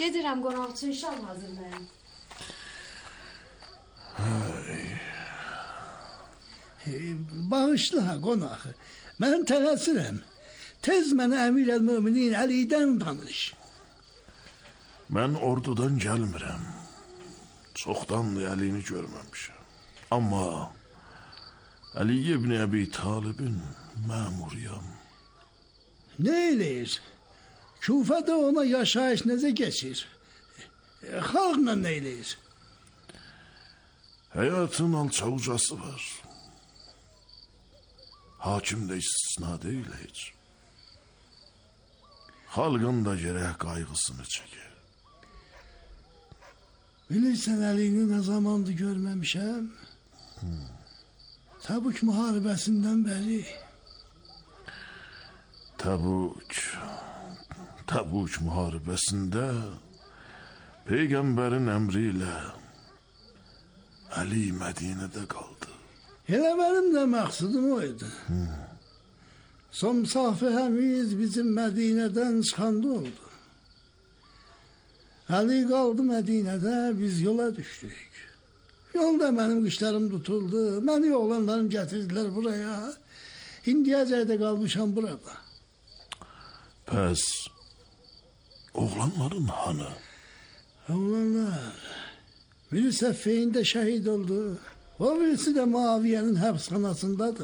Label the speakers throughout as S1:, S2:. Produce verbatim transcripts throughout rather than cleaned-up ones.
S1: Gedirəm qonaq üçün şam hazırlayın.
S2: Bağışla qonaq. Mən tələsirəm. Tez mənə Əmir el-Möminin Əlidən danış.
S3: Mən ordudan gəlmirəm. Çoxdandır Əlini görməmişəm. Amma Əli ibn Əbi Talibin məmuriyam.
S2: Nə eləyir? Kufədə ona yaşayış necə keçir? Xalqla nə eləyir?
S3: Həyatın alçavucası var. Hakim də istisna deyil heç. Xalqın da gərək qayğısını çəkir.
S2: Bilirsən Əlini nə zamandır görməmişəm? Hmm. Təbük müharibəsindən bəri.
S3: Təbük, Təbük müharibəsində Peyğəmbərin əmri ilə Əli Mədinədə qaldı.
S2: Elə mənim də məqsədim o idi. Hmm. Son müsafihəmiz bizim Mədinədən çıxanda oldu. Əli qaldı Mədinədə, biz yola düşdük. Yolda mənim qışlarım tutuldu, məni oğlanlarım gətirdilər buraya. İndiyəcək də qalmışam burada.
S3: Pəs, oğlanların hanı?
S2: Oğlanlar, biri Səffeyində şəhid oldu, o birisi də Muaviyyənin həbsxanasındadır.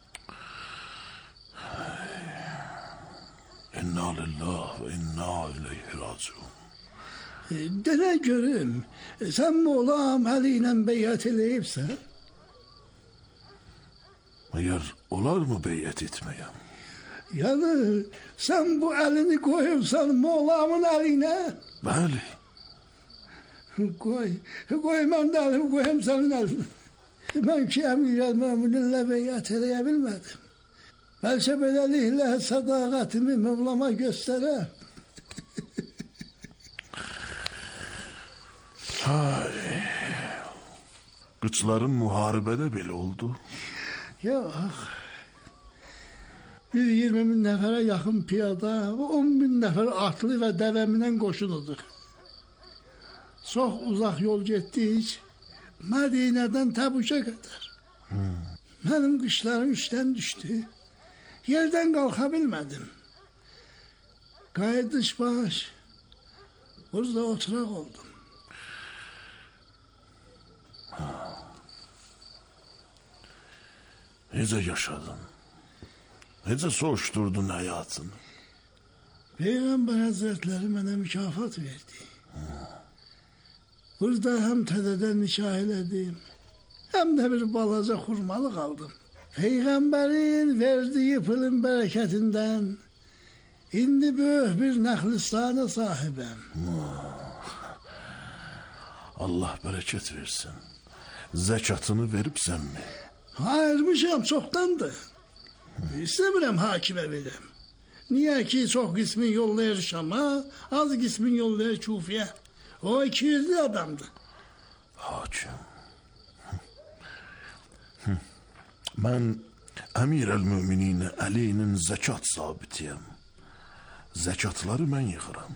S3: İnna lillah və inna ileyhi raciun.
S2: Denə görüm, sən Moğlam Əli ilə beyyət eləyibsən?
S3: Məyər olar mı beyyət etməyəm?
S2: Yəni, sən bu əlini qoyubsan Moğlamın əlinə?
S3: Bəli.
S2: Qoy, qoy mən də əlimi qoyum sənin əlinə. Mən ki, Əmir el-Mömininlə beyyət eləyə bilmədim. Bəlkə beləliklə sədaqətimi Mövlama göstərəm.
S3: Ay, qıçların müharibədə belə oldu.
S2: Yox. Bir iyirmi min nəfərə yaxın piyada, on min nəfər atlı və dəvəminən qoşunudur. Çox uzaq yol getdik, Mədinədən Təbükə qədər. Hmm. Mənim qışlarım işdən düşdü. Yerdən qalxa bilmədim. Qayıdış baş, burada oturaq oldum.
S3: Necə yaşadın? Necə soğuşdurdun həyatını?
S2: Peyğəmbər Həzrətləri mənə mükafat verdi. Hmm. Burada həm tədədən nikah elədim, həm də bir balaca xurmalıq aldım. Peyğəmbərin verdiyi pılın bərəkətindən indi böyük bir nəxlistana sahibəm.
S3: Allah bərəkət versin. Zəkatını veribsənmi?
S2: Ayırmışam, çoxdandır. İstəmirəm hakimə verəm. Niyə ki, çox qismin yollayır Şama, az qismin yollayır Kufiyə. O iki yüzlü adamdır.
S3: Hakim. Mən Əmir el-Möminin Əlinin zəkat sabitiyəm. Zəkatları mən yığıram.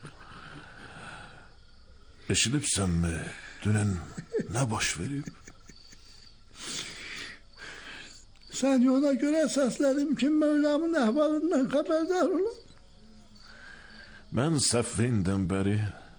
S3: Eşidibsənmi, dünən nə baş verib?
S2: Sən ona görə səslədim ki, Mövlamın əhvalından xəbərdar olun.
S3: Mən Səffeyndən bəri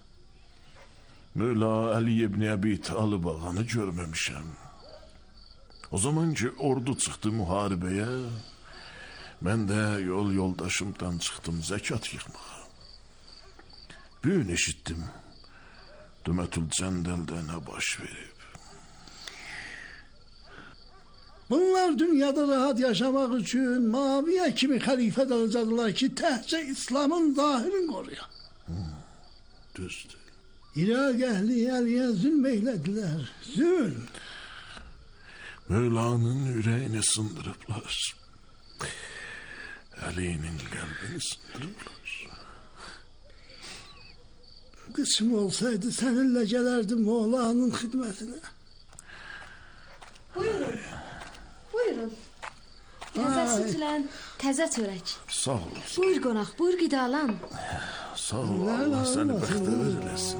S3: Mövla Əli ibn Əbi Talib ağanı görməmişəm. O zaman ki, ordu çıxdı müharibəyə, mən də yol yoldaşımdan çıxdım zəkat yığmağa. Bir gün eşitdim, Dümətül Cəndəldə nə baş verib.
S2: Bunlar dünyada rahat yaşamaq üçün Muaviyyə kimi xəlifə dalacaqlar ki, təhcə İslamın zahirini qoruya.
S3: Hmm, düzdür.
S2: İraq əhli Əliyə zülm eylədilər, zülm.
S3: Mövlanın ürəyini sındırıblar. Əlinin qəlbini sındırıblar.
S2: Qısım olsaydı səninlə gələrdim Moğlanın xidmətinə.
S1: Buyurun. Buyurun. Təzə sütlən, təzə çörək.
S3: Sağ olasın.
S1: Buyur qonaq, buyur qidalan.
S3: Sağ ol,
S2: Ne
S3: Allah
S2: lan,
S3: seni
S2: Allah
S3: bəxtəvər
S2: seni.
S3: eləsin.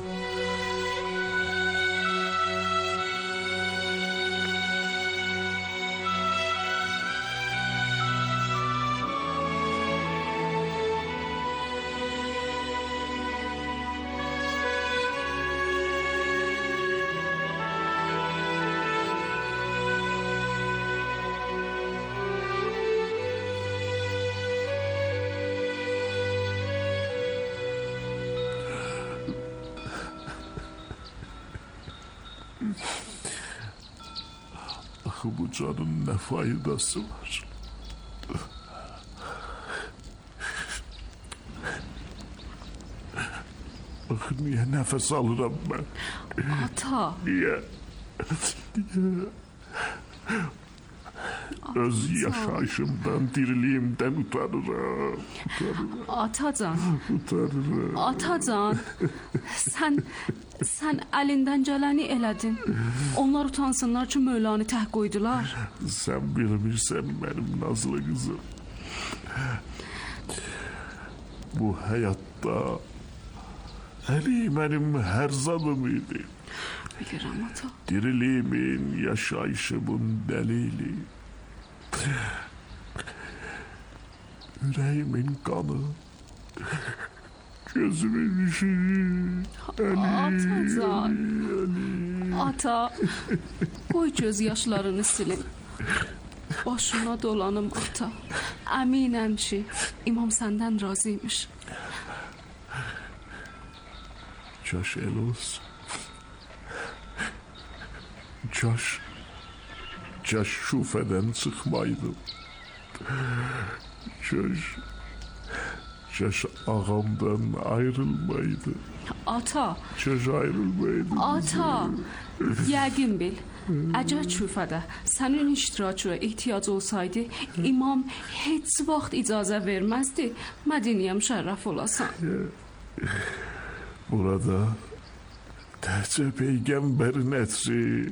S3: Axı bu canın nə faydası var? Axı niyə nəfəs alıram mən?
S4: Ata,
S3: Niyə? Niyə? Öz yaşayışımdan, diriliyimdən utanıram. Utanıram,
S4: Atacan,
S3: utanıram.
S4: Atacan, sən sən əlindən gələni elədin. Onlar utansınlar ki, Mövlanı tək qoydular.
S3: Sən bilmirsən mənim nazlı qızım. Bu həyatda Əli mənim hər zadım idi.
S4: Bilirəm ata.
S3: Diriliğimin, yaşayışımın dəlili. Ürəyimin qanı, gözümün işığı.
S4: Atacan, ata, qoy göz yaşlarını silin. Başına dolanım ata. Əminəm ki, imam səndən razıymış.
S3: Kaş el olsun. Kaş, kaş şufeden çıkmaydım. Kaş, kaş ağamdan ayrılmaydı.
S4: Ata,
S3: Kaş ayrılmaydı.
S4: ata, yəqin bil. Əgər küfədə sənin iştirakına ehtiyac olsaydı, imam heç vaxt icazə verməzdi. Mədiniyəm şərəf olasan.
S3: Burada təhcə peygambərin ətri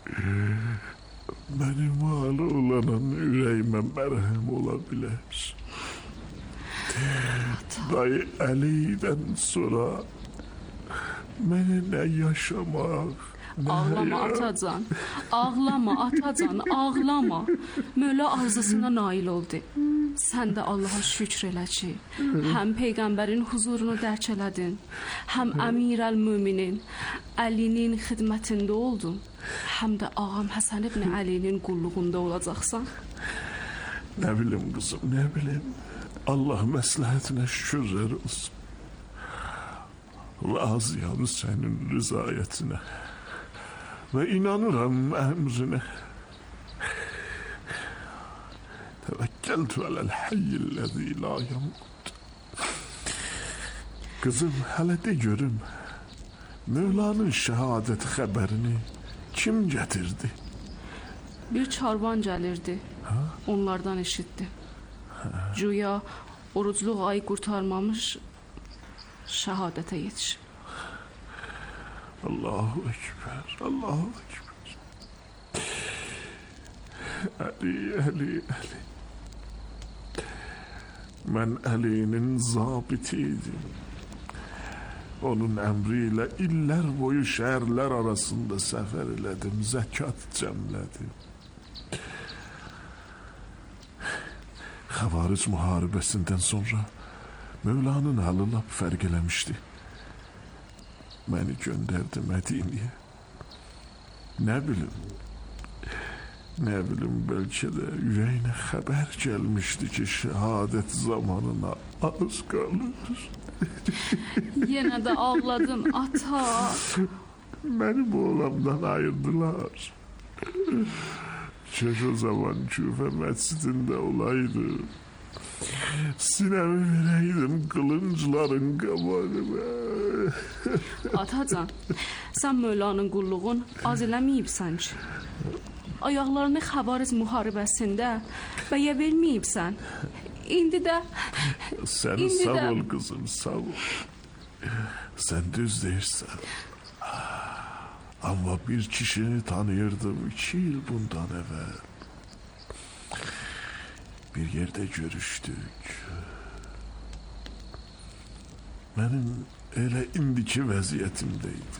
S3: mənim halı olanın ürəyimə mərhəm ola bilər. Dayı Əli'dən sonra mənə nə yaşamaq, nə
S4: Ağlama
S3: həyat.
S4: atacan, ağlama atacan, ağlama. Mövla arzusuna nail oldu. Sən də Allaha şükr elə ki, həm Peyğəmbərin huzurunu dərk elədin, həm Əmirəl-Müminin Əlinin xidmətində oldun, həm də ağam Həsən ibn Əlinin qulluğunda olacaqsan.
S3: Nə bilim qızım, nə bilim. Allah məsləhətinə şükürlər olsun. Razıyam sənin rızayətinə və inanıram əmrinə. Təvəkkəltü aləl-hayyil-ləzi la yamut. Qızım, hələ de görüm, Mövlanın şəhadət xəbərini kim gətirdi?
S4: Bir çarvan gəlirdi, onlardan eşitdi. Güya orucluq ayı qurtarmamış, şəhadətə yetişib.
S3: Allahu Ekber, Allahu Ekber. Əli, Əli, Əli. Mən Əlinin zabitiydim. Onun əmriyle iller boyu şəhərlər arasında səfər elədim, zəkat cəmlədim. Xavaric müharibəsindən sonra Mövlanın halı lap fərq eləmişdi. Məni göndərdi Mədiniyə. Nə bilim, nə bilim, bəlkə də ürəyinə xəbər gəlmişdi ki, şəhadət zamanına az qalır.
S4: Yenə də ağladın ata.
S3: Məni bu olamdan ayırdılar. Keş o zaman Küfə məscidində olaydı. Sinəmi verəydim qılıncların qabağına.
S4: Atacan, sən Mövlanın qulluğun az eləməyibsən ki. Ayaqlarını Xavaric müharibəsində bəyə verməyibsən. İndi də...
S3: Sən
S4: indi
S3: sağ
S4: də...
S3: ol qızım, sağ ol. Sən düz deyirsən. Amma bir kişini tanıyırdım iki yıl bundan evvel. Bir yerde görüştük. mənim elə indiki vəziyyətimdə idi.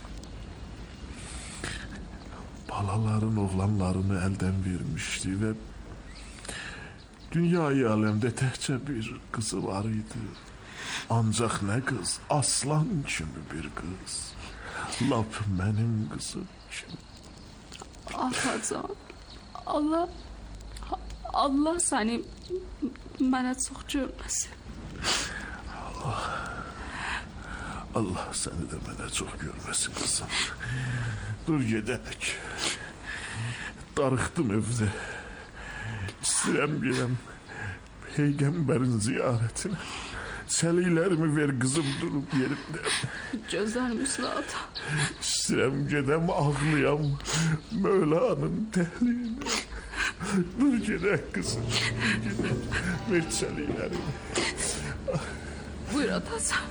S3: Balaların oğlanlarını əldən vermişdi və dünyayı aləmdə təkcə bir qızı var idi. Ancaq nə qız, aslan kimi bir qız. Lap mənim qızım kimi.
S4: Atacan, Allah, Allah səni mənə çox görməsin.
S3: Allah, Allah səni də mənə çox görməsin qızım. Dur gedək. Darıxdım evdə. İstəyirəm gələm Peyğəmbərin ziyarətinə. Səliklərimi ver qızım durub yerimdə.
S4: Gözlərimiz ata.
S3: İstəyirəm gedəm ağlayam Mövlanın təhliyinə. Dur gedək qızım. Gedək. Ver səliklərimi.
S4: Buyur atacan.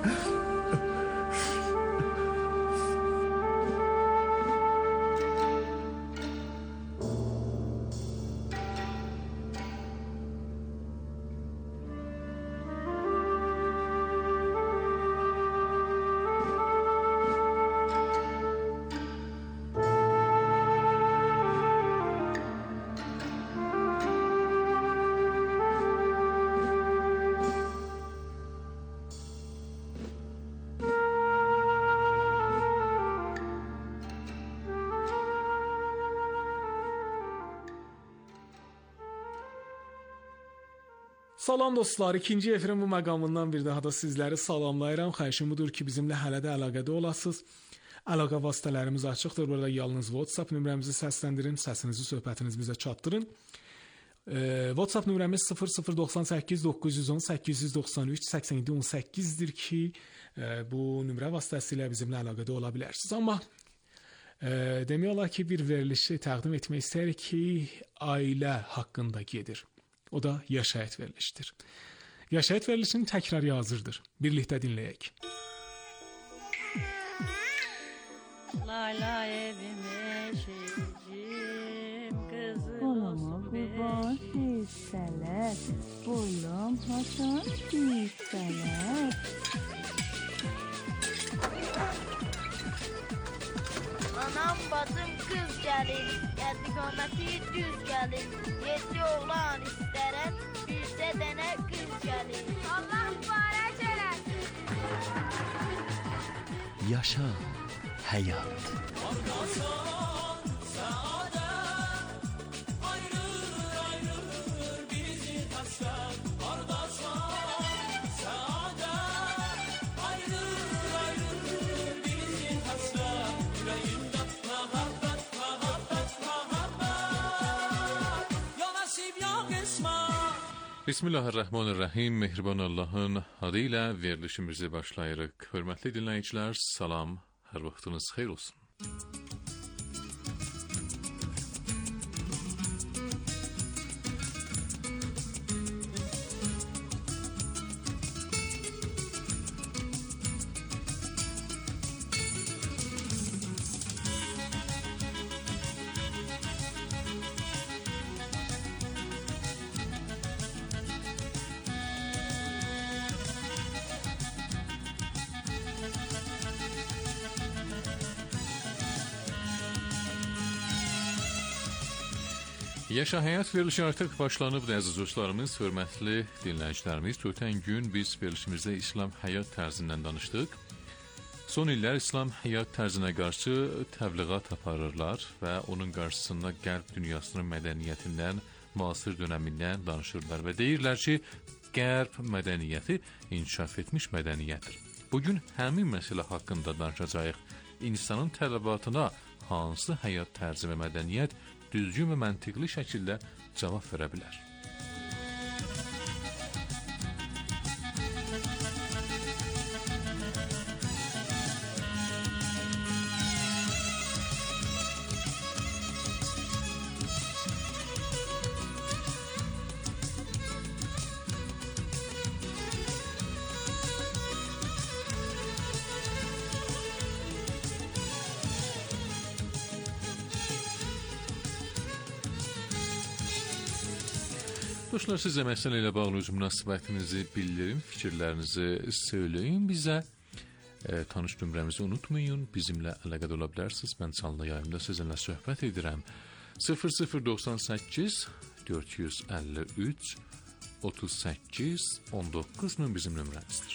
S5: Salam dostlar, ikinci efirin bu məqamından bir daha da sizləri salamlayıram. Xahişim budur ki, bizimlə hələ də əlaqədə olasınız. Əlaqə vasitələrimiz açıqdır. Burada yalnız WhatsApp nömrəmizi səsləndirin, səsinizi, söhbətinizi bizə çatdırın. E, WhatsApp nömrəmiz sıfır sıfır doxsan səkkiz doqquz yüz on səkkiz yüz doxsan üç səksən yeddi on səkkizdir ki, e, bu nömrə vasitəsilə bizimlə əlaqədə ola bilərsiniz. Amma e, demək olar ki, bir verilişi təqdim etmək istəyirik ki, ailə haqqında gedir. O da yaşayət verilişdir. Yaşayət verilişinin təkrarı hazırdır. Birlikdə dinləyək.
S6: Layla evime şecim kızım
S7: Kolama kurban hisseler, boyum hasan hisseler.
S6: Anam bacım kız gelin, yedikameti düz gelin. Yedi oğlan isteren, birse dene kız gelin. Allah mübarek eylesin.
S8: Yaşa hayat.
S9: Bismillahirrahmanirrahim. Mehriban Allah'ın adıyla verilişimizi başlayırıq. Hörmətli dinləyicilər, salam, hər vaxtınız xeyir olsun. Yaşa Həyat verilişi artıq başlanıbdır, əziz dostlarımız, hörmətli dinləyicilərimiz. Ötən gün biz verilişimizdə İslam həyat tərzindən danışdıq. Son illər İslam həyat tərzinə qarşı təbliğat aparırlar və onun qarşısında qərb dünyasının mədəniyyətindən, müasir dönəmindən danışırlar və deyirlər ki, qərb mədəniyyəti inkişaf etmiş mədəniyyətdir. Bugün həmin məsələ haqqında danışacağıq. İnsanın tələbatına hansı həyat tərzi və mədəniyyət düzgün və məntiqli şəkildə cavab verə bilər? Dostlar, sizə məsələ ilə bağlı öz münasibətinizi bildirin, fikirlərinizi söyləyin bizə. E, tanış nömrəmizi unutmayın, bizimlə əlaqədə ola bilərsiniz. Mən canlı yayımda sizinlə söhbət edirəm. sıfır sıfır doxsan səkkiz dörd yüz əlli üç otuz səkkiz on doqquz bizim nömrəmizdir.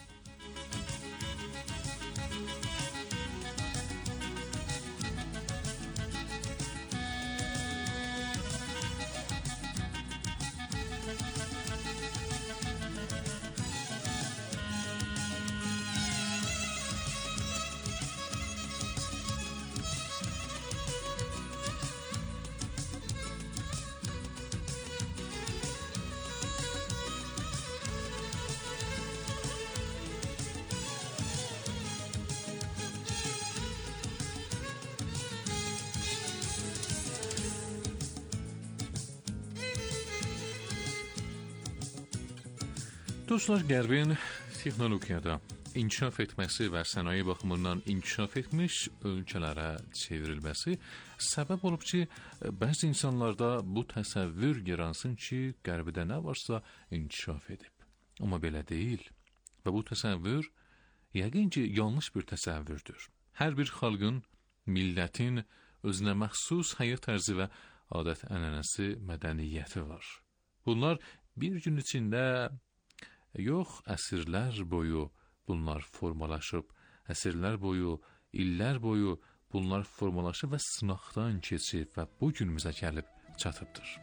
S9: Dostlar, Qərbin texnologiyada inkişaf etməsi və sənaye baxımından inkişaf etmiş ölkələrə çevrilməsi səbəb olub ki, bəzi insanlarda bu təsəvvür yaransın ki, Qərbidə nə varsa inkişaf edib. Amma belə deyil və bu təsəvvür yəqin ki, yanlış bir təsəvvürdür. Hər bir xalqın, millətin özünə məxsus həyat tərzi və adət-ənənəsi, mədəniyyəti var. Bunlar bir gün içində yox, əsrlər boyu bunlar formalaşıb, əsrlər boyu, illər boyu bunlar formalaşıb və sınaqdan keçib və bu günümüzə gəlib çatıbdır.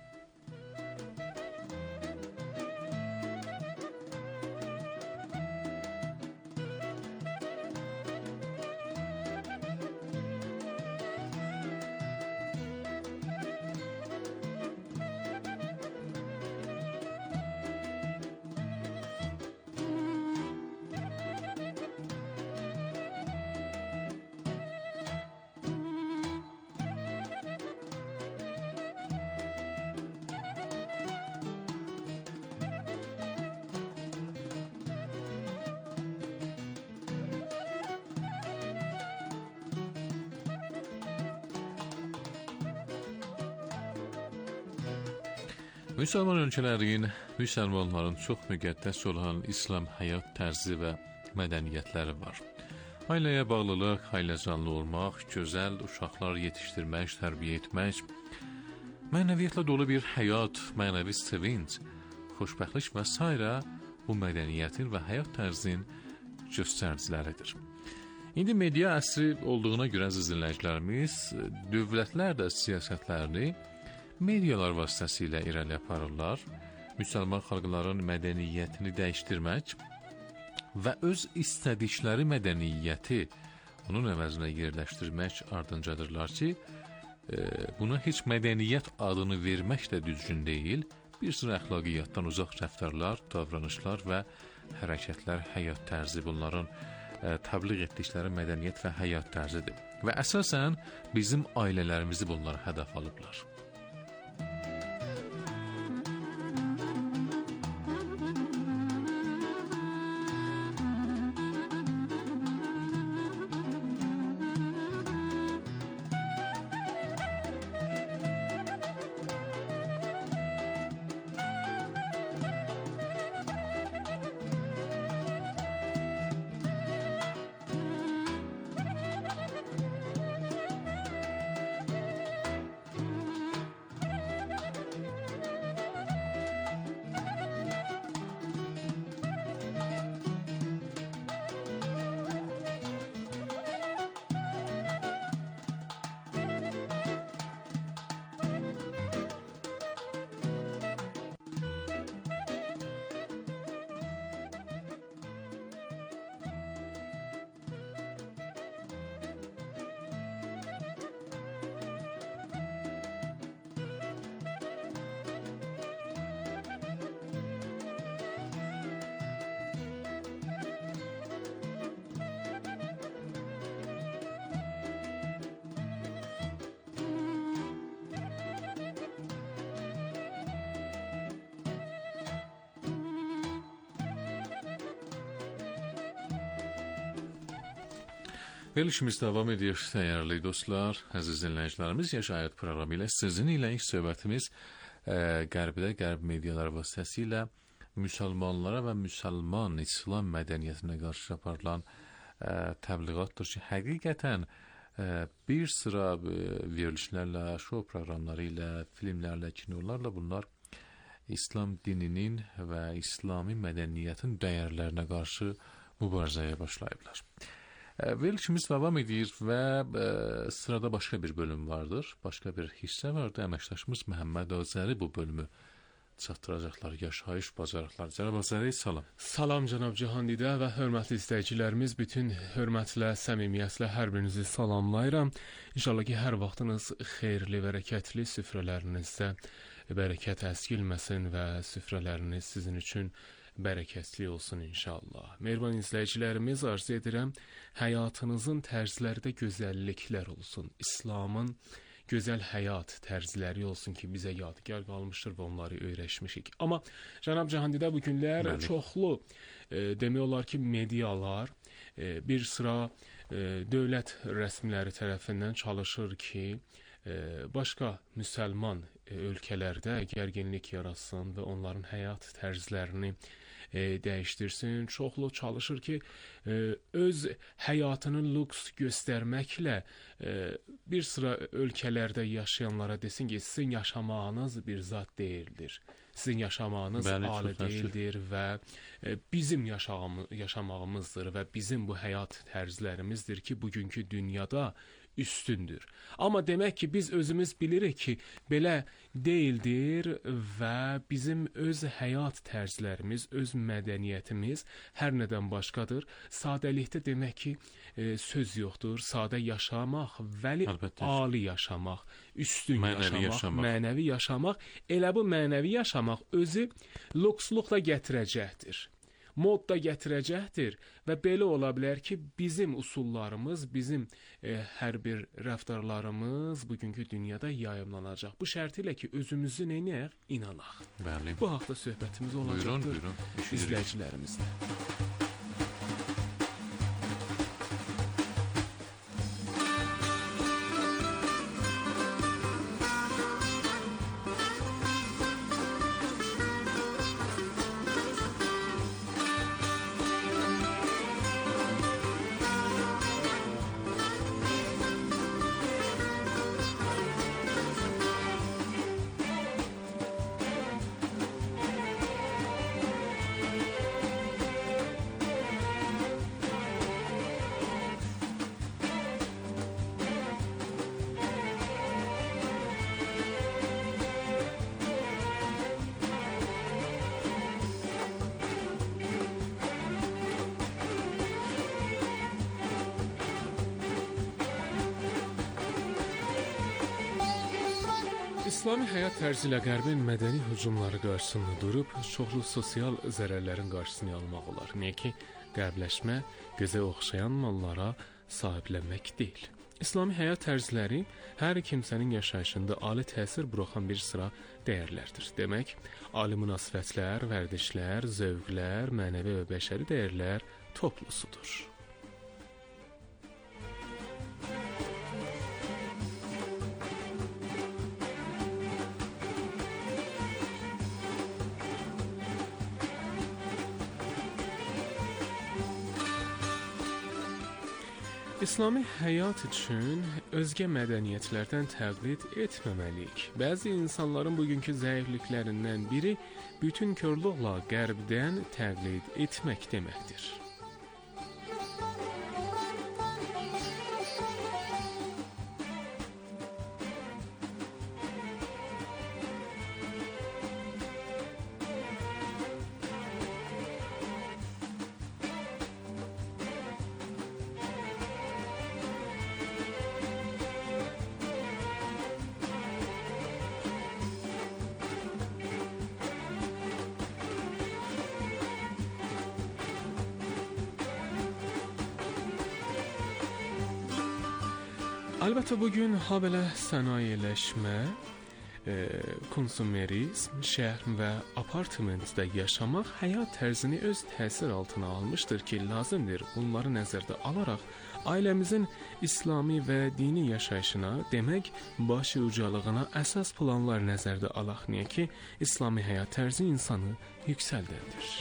S9: Müsəlman ölkələrin, müsəlmanların çox müqəddəs olan İslam həyat tərzi və mədəniyyətləri var. Ailəyə bağlılıq, ailəcanlı olmaq, gözəl uşaqlar yetişdirmək, tərbiyə etmək, mənəviyyətlə dolu bir həyat, mənəvi sevinç, xoşbəxtlik və s. bu mədəniyyətin və həyat tərzinin göstəriciləridir. İndi media əsri olduğuna görə əziz dinləyicilərimiz, dövlətlər də siyasətlərini medialar vasitəsilə irəli aparırlar. Müsəlman xalqların mədəniyyətini dəyişdirmək və öz istədikləri mədəniyyəti onun əvəzinə yerləşdirmək ardıncadırlar ki, e, buna heç mədəniyyət adını vermək də düzgün deyil. Bir sıra əxlaqiyyatdan uzaq rəftarlar, davranışlar və hərəkətlər, həyat tərzi bunların e, təbliğ etdikləri mədəniyyət və həyat tərzidir. Və əsasən bizim ailələrimizi bunlar hədəf alıblar. Verilişimiz davam edir, dəyərli dostlar, əziz dinləyicilərimiz, Yaşayət proqramı ilə sizin ilə söhbətimiz e, Qərbdə, Qərb mediaları vasitəsilə müsəlmanlara və müsəlman İslam mədəniyyətinə qarşı aparılan e, təbliğatdır ki, həqiqətən e, bir sıra e, verilişlərlə, şou proqramları ilə, filmlərlə, kinolarla bunlar İslam dininin və İslami mədəniyyətin dəyərlərinə qarşı mübarizəyə başlayıblar. Verilişimiz davam edir və e, sırada başqa bir bölüm vardır, başqa bir hissə vardır. Əməkdaşımız Məhəmməd Azəri bu bölümü çatdıracaqlar. Yaşayış bacarıqları. Cənab Azəri, salam.
S5: Salam cənab Cihandidə və hörmətli izləyicilərimiz, bütün hörmətlə, səmimiyyətlə hər birinizi salamlayıram. İnşallah ki, hər vaxtınız xeyirli, bərəkətli, süfrələrinizdə bərəkət əskilməsin və süfrələriniz sizin üçün bərəkətli olsun inşallah. Mehriban izləyicilərimiz, arzu edirəm, həyatınızın tərzlərdə gözəlliklər olsun. İslamın gözəl həyat tərzləri olsun ki, bizə yadigar qalmışdır və onları öyrəşmişik. Amma cənab Cihandidə bu günlər Bəli. çoxlu, e, demək olar ki, medialar, e, bir sıra e, dövlət rəsmiləri tərəfindən çalışır ki, e, başqa müsəlman e, ölkələrdə gərginlik yaratsın və onların həyat tərzlərini E, dəyişdirsin. Çoxlu çalışır ki, e, öz həyatını lüks göstərməklə e, bir sıra ölkələrdə yaşayanlara desin ki, sizin yaşamağınız bir zat deyildir. Sizin yaşamağınız
S9: Bəli,
S5: ali deyildir və e, bizim yaşamağımızdır və bizim bu həyat tərzlərimizdir ki, bugünkü dünyada üstündür. Amma demək ki, biz özümüz bilirik ki, belə deyildir və bizim öz həyat tərzlərimiz, öz mədəniyyətimiz hər nədən başqadır. Sadəlikdə demək ki, e, söz yoxdur. Sadə yaşamaq, vəli Əlbəttə. ali yaşamaq, üstün
S9: mənəvi
S5: yaşamaq,
S9: yaşamaq,
S5: mənəvi yaşamaq, elə bu mənəvi yaşamaq özü lüksluqla gətirəcəkdir. Mod da gətirəcəkdir və belə ola bilər ki, bizim usullarımız, bizim e, hər bir rəftarlarımız bugünkü dünyada yayımlanacaq. Bu şərt ilə ki, özümüzü neyinəyək? İnanaq.
S9: Bəli.
S5: Bu haqda söhbətimiz olacaqdır.
S9: Buyurun, buyurun.
S5: İzləyicilərimizlə. İslami həyat tərzi ilə qərbin mədəni hücumları qarşısında durub, çoxlu sosial zərərlərin qarşısını almaq olar. Niyə ki, qərbləşmə gözə oxşayan mallara sahiblənmək deyil. İslami həyat tərzləri hər kimsənin yaşayışında ali təsir buraxan bir sıra dəyərlərdir. Demək, ali münasibətlər, vərdişlər, zövqlər, mənəvi və bəşəri dəyərlər toplusudur. İslami həyat üçün özgə mədəniyyətlərdən təqlid etməməliyik. Bəzi insanların bugünkü zəifliklərindən biri bütün körluqla qərbdən təqlid etmək deməkdir. Əlbəttə bugün habelə sənayeləşmə, e, konsumerizm, şəhər və apartmentdə yaşamaq həyat tərzini öz təsir altına almışdır ki, lazımdır bunları nəzərdə alaraq Ailəmizin İslami və dini yaşayışına, demək, başı ucalığına əsas planlar nəzərdə alaq niyə ki, İslami həyat tərzi insanı yüksəldir.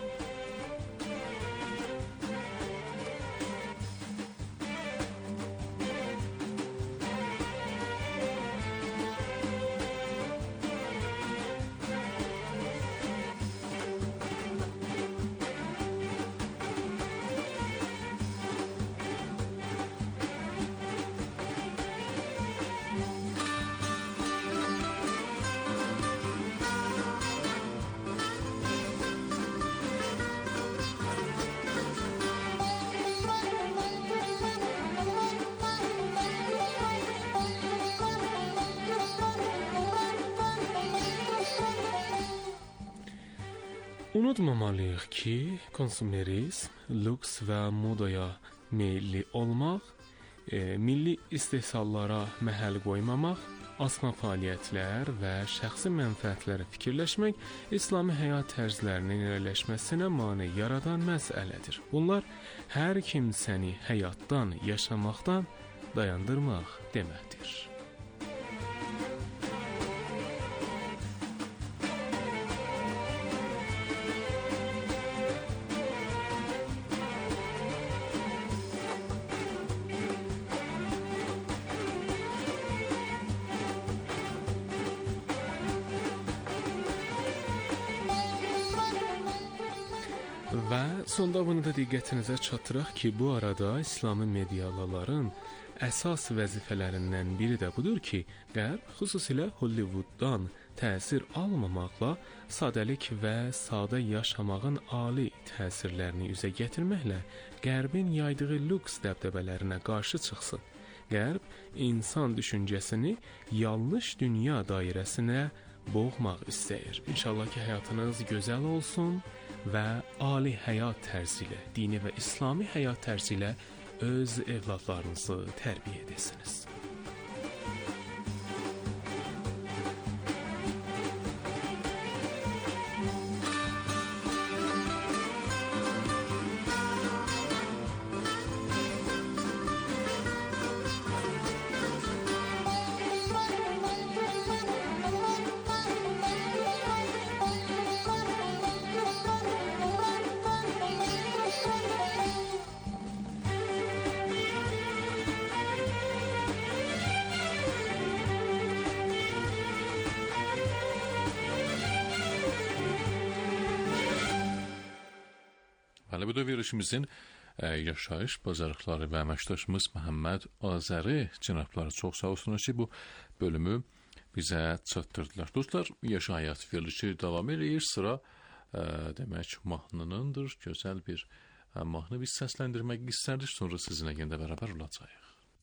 S5: Unutmamalıyıq ki, konsumerizm, lüks və modaya meyilli olmaq, e, milli istehsallara məhəl qoymamaq, asma fəaliyyətlər və şəxsi mənfəətlərə fikirləşmək İslami həyat tərzlərinin irəliləşməsinə mane yaradan məsələdir. Bunlar hər kimsəni həyatdan, yaşamaqdan dayandırmaq deməkdir. Və sonda bunu da diqqətinizə çatdıraq ki, bu arada İslami medialıların əsas vəzifələrindən biri də budur ki, Qərb, xüsusilə Hollywooddan təsir almamaqla sadəlik və sadə yaşamağın ali təsirlərini üzə gətirməklə Qərbin yaydığı lüks dəbdəbələrinə qarşı çıxsın. Qərb insan düşüncəsini yanlış dünya dairəsinə boğmaq istəyir. İnşallah ki, həyatınız gözəl olsun və ali həyat tərzi ilə, dini və İslami həyat tərzi ilə öz evladlarınızı tərbiyə edəsiniz.
S9: Hələ bu da verilişimizin e, yaşayış bazarlıqları və əməkdaşımız Məhəmməd Azəri cənabları çox sağ olsunlar ki, bu bölümü bizə çatdırdılar. Dostlar, yaşayat verilişi davam edir. Sıra e, demək mahnınındır. Gözəl bir e, mahnı biz səsləndirmək istərdik. Sonra sizinlə yenə də bərabər olacağıq.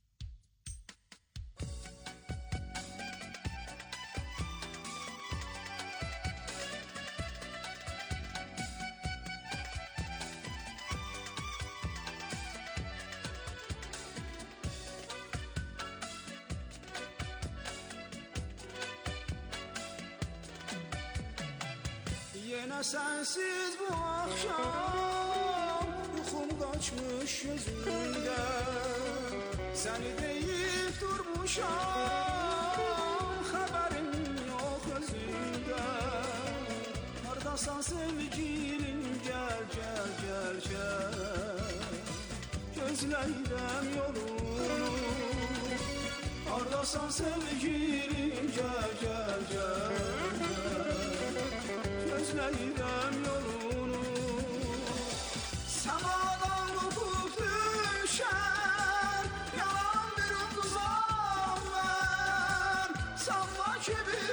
S10: Yine sensiz bu akşam uykum kaçmış gözümden. Seni deyip durmuşam, haberim yok özünden. Hardasan sevgilim, gel gel gel gel. Gözleyrem yolunu. Hardasan sevgilim, gel gel gel. Gözleyrem yolunu. Semadan kopup düşer yalan bir uzak ben. Sanma ki bir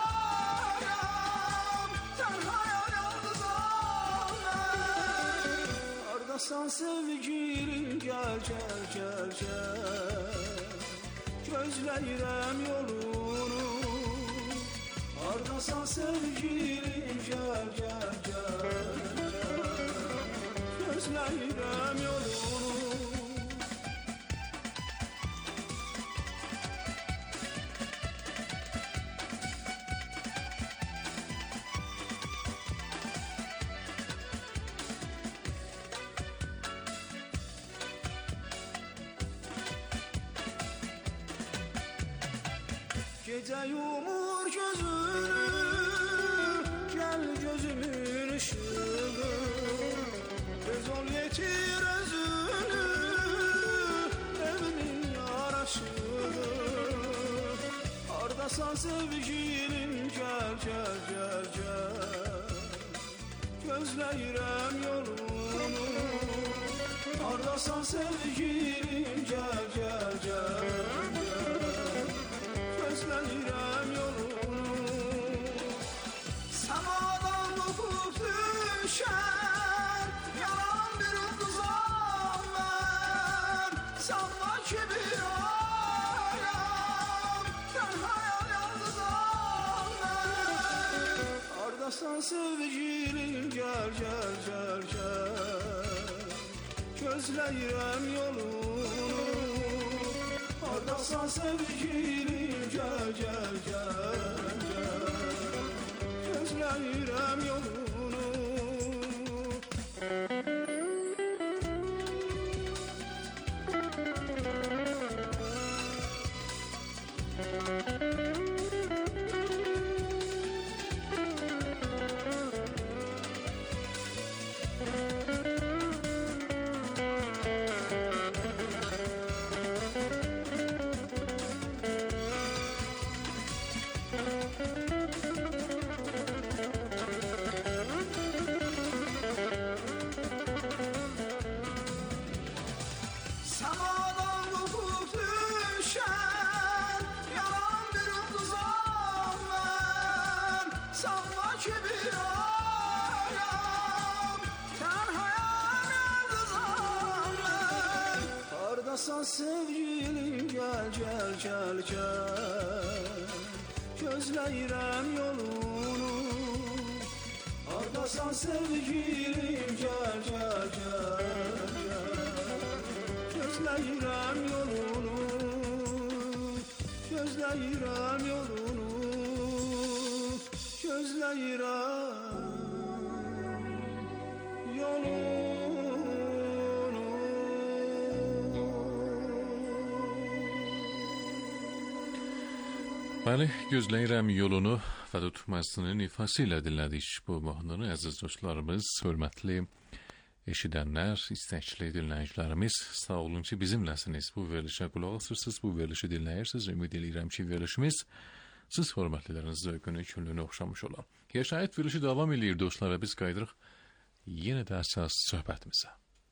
S10: ayam tenhaya yalnızam ben. Hardasan sevgilim, gel gel gel gel. Gözleyrem yolunu. Hardasan sevgilim, gel gel gel. Gözleyrem yolunu. Gece yumur gözünü, gel gözümün ışığı. Göz ol yetir özünü, evimin yaraşığı. Hardasan sevgilim, gel gel gel gel. Gözləyirəm yolunu. Hardasan sevgilim, gel gel gel gel. Gözləyirəm yolunu. Səmadan qopub düşən yalan bir ulduzam mən. Sanma ki bir ayam, tənhayam yalnızam mən. Hardasan sevgilim, gel gel gel gel. Gözləyirəm yolunu. Hardasan sevgilim, gel gel gel gel. Gözləyirəm yolunu. Səmadan qopub düşən yalan bir ulduzam mən. Sanma ki bir ayam, tənhayam yalnızam mən. Hardasan sevgilim, gel gel gel gel. Gözləyirəm yolunu. Hardasan sevgilim, gel gel gel gel. Gözləyirəm yolunu. Gözləyirəm yolunu. Gözləyirəm yolunu.
S9: Bəli, gözləyirəm yolunu və tutmasının ifası ilə dinlədik bu mahnını əziz dostlarımız, hörmətli eşidənlər, istəkli dinləyicilərimiz, sağ olun ki, bizimləsiniz. Bu verilişə qulaq asırsınız, bu verilişi dinləyirsiniz. Ümid edirəm ki, verilişimiz siz hörmətliləriniz zövqünü, küllüyünü oxşamış olan. Yaşayət verilişi davam edir dostlar və biz qayıdırıq yenə də əsas söhbətimizə.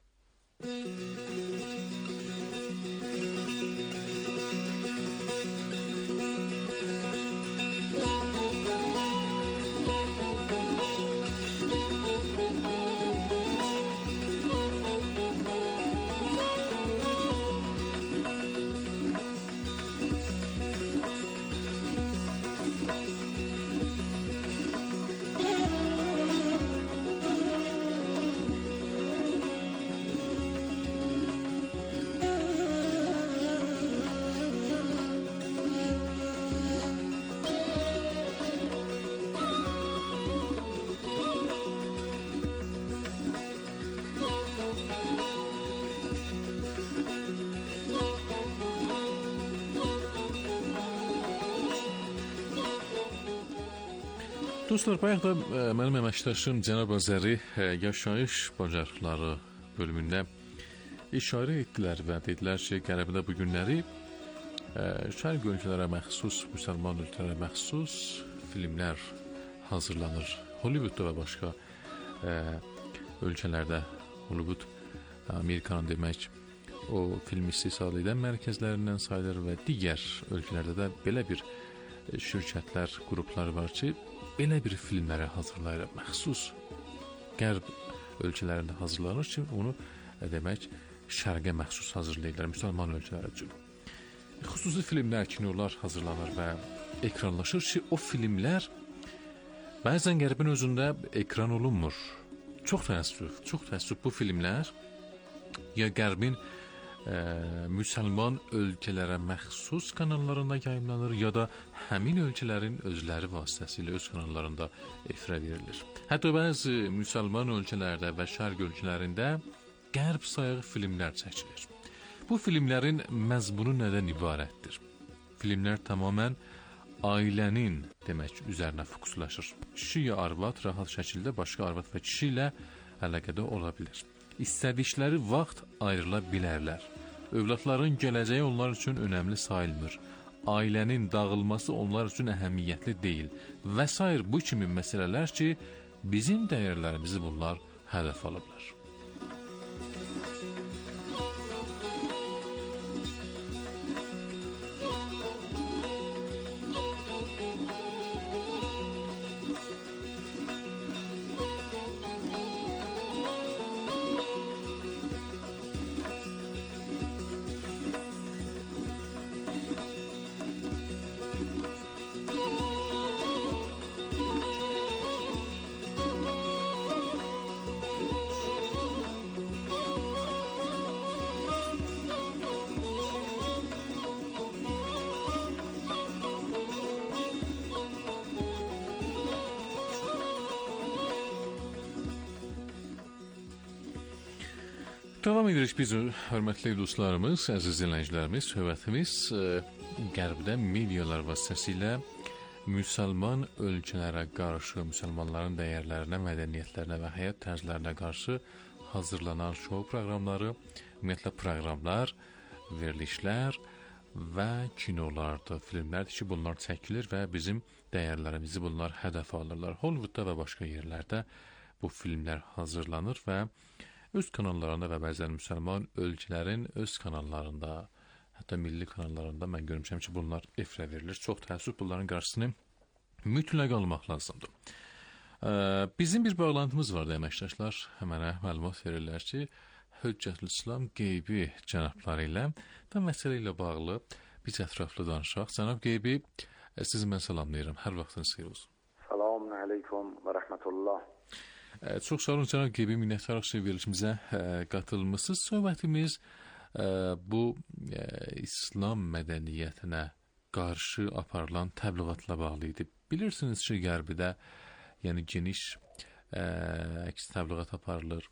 S9: Dostlar, bayaq da mənim əməkdaşım Cənab Azəri yaşayış bacarıqları bölümündə işarə etdilər və dedilər ki, Qərəbdə bu günləri şərq ölkələrə məxsus, müsəlman ölkələrə məxsus filmlər hazırlanır. Hollywoodda və başqa ölkələrdə, Hollywood Amerikanın demək o film istehsal edən mərkəzlərindən sayılır və digər ölkələrdə də belə bir şirkətlər, qruplar var ki, belə bir filmlərə hazırlayır, məxsus qərb ölkələrində hazırlanır ki, onu demək şərqə məxsus hazırlayırlar, müsəlman ölkələri üçün. Xüsusi filmlər, kinolar hazırlanır və ekranlaşır ki, o filmlər bəzən qərbin özündə ekran olunmur. Çox təəssüf, çox təəssüf bu filmlər ya qərbin e, müsəlman ölkələrə məxsus kanallarında yayımlanır, ya da həmin ölkələrin özləri vasitəsilə öz kanallarında efirə verilir. Hətta bəzi müsəlman ölkələrdə və şərq ölkələrində qərb sayağı filmlər çəkilir. Bu filmlərin məzmunu nədən ibarətdir? Filmlər tamamən ailənin demək üzərinə fokuslaşır. Kişi ya arvad rahat şəkildə başqa arvad və kişi ilə əlaqədə ola bilər. İstədikləri vaxt ayrıla bilərlər. Övladların gələcəyi onlar üçün önəmli sayılmır. Ailənin dağılması onlar üçün əhəmiyyətli deyil və sair bu kimi məsələlər ki, bizim dəyərlərimizi bunlar hədəf alıblar. Davam edirik biz, hörmətli dostlarımız, əziz dinləyicilərimiz, söhbətimiz e, qərbdə medialar vasitəsilə müsəlman ölkələrə qarşı, müsəlmanların dəyərlərinə, mədəniyyətlərinə və həyat tərzlərinə qarşı hazırlanan şou proqramları, ümumiyyətlə proqramlar, verilişlər və kinolardır, filmlərdir ki, bunlar çəkilir və bizim dəyərlərimizi bunlar hədəf alırlar. Hollywoodda və başqa yerlərdə bu filmlər hazırlanır və öz kanallarında və bəzən müsəlman ölkələrin öz kanallarında, hətta milli kanallarında mən görmüşəm ki, bunlar efirə verilir. Çox təəssüf, bunların qarşısını mütləq almaq lazımdır. Bizim bir bağlantımız vardı, əməkdaşlar. Mənə məlumat verirlər ki, Höccətülislam Qeybi cənabları ilə və məsələ ilə bağlı biz ətraflı danışaq. Cənab Qeybi, sizi mən salamlayıram. Hər vaxtınız xeyir olsun.
S11: Selamun aleyküm və rəhmətullah.
S9: Çox sağ olun cənab Qeybi, minnətdarıq ki, verilişimizə qatılmışsınız. Söhbətimiz bu İslam mədəniyyətinə qarşı aparılan təbliğatla bağlı idi. Bilirsiniz ki, Qərbidə yəni geniş əks təbliğat aparılır.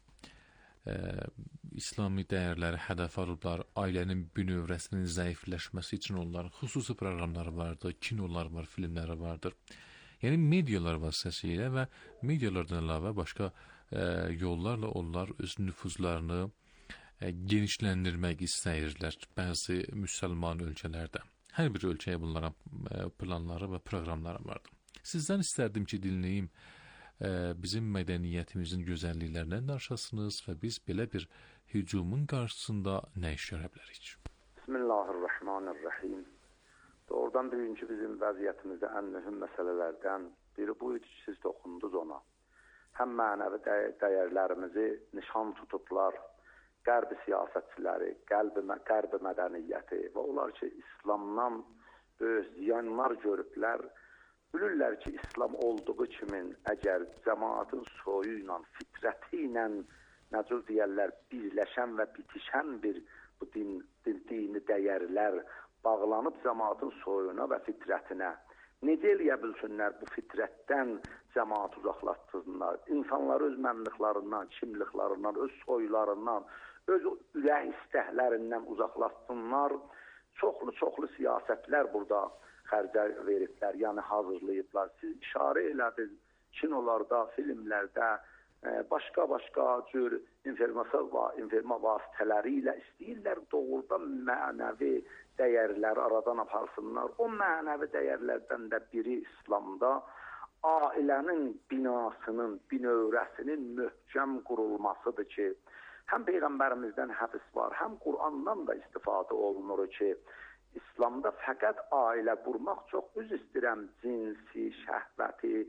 S9: İslami dəyərləri hədəf alırlar. Ailənin bünövrəsinin zəifləşməsi üçün onların xüsusi proqramları vardır, kinolar var, filmləri vardır. Yəni medialar vasitəsilə və medialardan əlavə başqa e, yollarla onlar öz nüfuzlarını e, genişləndirmək istəyirlər bəzi müsəlman ölkələrdə. Hər bir ölkəyə bunların e, planları və proqramları vardır. Sizdən istərdim ki, dinləyim e, bizim mədəniyyətimizin gözəlliklərindən danışasınız və biz belə bir hücumun qarşısında nə iş görə bilərik?
S11: Bismillahirrahmanirrahim. Doğrudan bugünkü bizim vəziyyətimizdə ən mühüm məsələlərdən biri bu idi ki, siz toxundunuz ona. Həm mənəvi dəy dəyərlərimizi nişan tutublar, qərbi siyasətçiləri, qəlbi, qərbi mədəniyyəti və onlar ki, İslamdan böyük ziyanlar görüblər. Bilirlər ki, İslam olduğu kimin əgər cəmaatın soyu ilə, fitrəti ilə, necə deyərlər, birləşən və bitişən bir bu din, din, dini dəyərlər bağlanıb cəmaatın soyuna və fitrətinə. Necə eləyə bilsinlər bu fitrətdən cəmaatı uzaqlaşdırsınlar? İnsanları öz mənliqlarından, kimliklərindən, öz soylarından, öz ürək istəklərindən uzaqlaşdırsınlar. Çoxlu-çoxlu siyasətlər burada xərcə veriblər, yəni hazırlayıblar. Siz işarə elədiniz kinolarda, filmlərdə, başqa-başqa cür informa vasitələri ilə istəyirlər doğrudan mənəvi dəyərləri aradan aparsınlar. O mənəvi dəyərlərdən də biri İslamda ailənin binasının, binövrəsinin möhkəm qurulmasıdır ki, həm Peyğəmbərimizdən həbs var, həm Qur'andan da istifadə olunur ki, İslamda fəqət ailə qurmaq çox üz istəyirəm, cinsi, şəhvəti,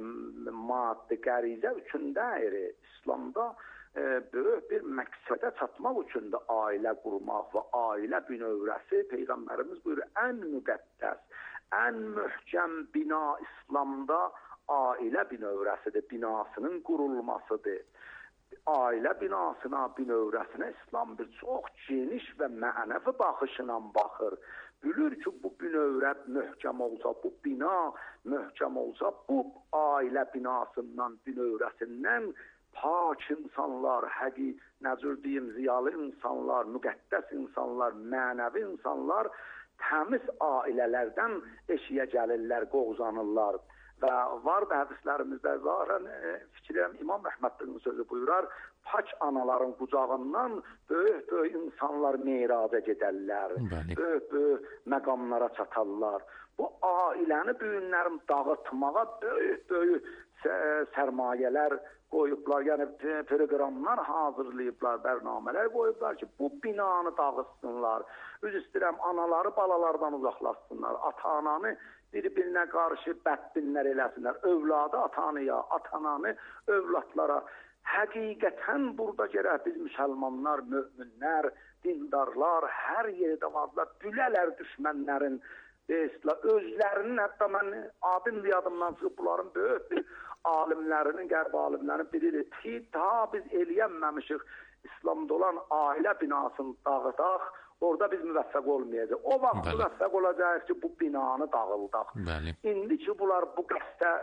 S11: maddi, qərizə üçün deyir. İslamda e, böyük bir məqsədə çatmaq üçün də ailə qurmaq və ailə binövrəsi Peyğəmbərimiz buyurur, ən müqəddəs, ən möhkəm bina İslamda ailə binövrəsidir, binasının qurulmasıdır. Ailə binasına, binövrəsinə İslam bir çox geniş və mənəvi baxışla baxır. Bilir ki, bu binövrə möhkəm olsa, bu bina möhkəm olsa, bu ailə binasından, binövrəsindən pak insanlar, həqi, necür deyim, ziyalı insanlar, müqəddəs insanlar, mənəvi insanlar təmiz ailələrdən eşiyə gəlirlər, qovzanırlar. Və var da hədislərimizdə zaten e, fikirəm İmam Əhmədin sözü buyurar, pak anaların qucağından böyük-böyük insanlar meyraca gedərlər, böyük-böyük məqamlara çatarlar. Bu ailəni bu günlərin dağıtmağa böyük-böyük sərmayələr qoyublar, yəni proqramlar hazırlayıblar, bərnamələr qoyublar ki, bu binanı dağıtsınlar. Üz istəyirəm, anaları balalardan uzaqlaşsınlar, ata-ananı bir-birinə qarşı bədbinlər eləsinlər, övladı ata-anaya, ata-ananı övladlara. Həqiqətən burada gərək biz müsəlmanlar, möminlər, dindarlar, hər yerdə varlar, gülələr düşmənlərin, özlərinin, hətta mən abim yadımdan çıxıb bunların böyük bir alimlərinin, qərb alimlərinin biridir ki, daha biz eləyənməmişik İslamda olan ailə binasını dağıdaq, orada biz müvəffəq olmayacaq. O vaxt Bəli. müvəffəq olacaq ki, bu binanı dağıldaq. Bəli. İndi ki, bunlar bu qəsdə